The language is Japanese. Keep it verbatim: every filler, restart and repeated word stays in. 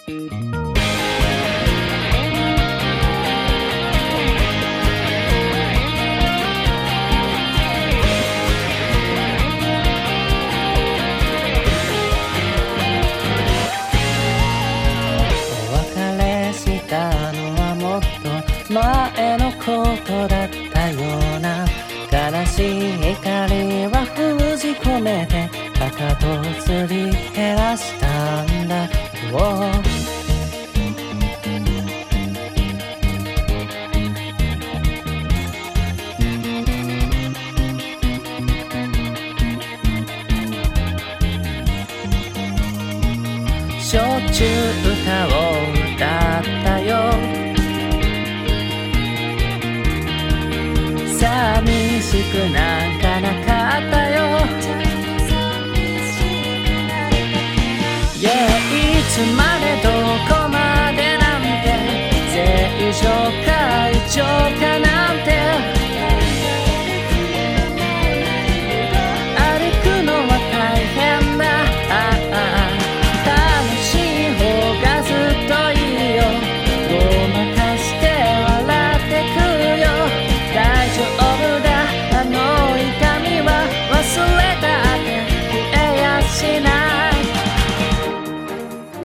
前のことだったような悲しい怒りは封じ込めてかかとすり減らしたんだよ。しょっちゅう歌を歌ったよ。寂しくなんかなかったよ。Yeah、いつまでどこまでなんて正常か異常かなんて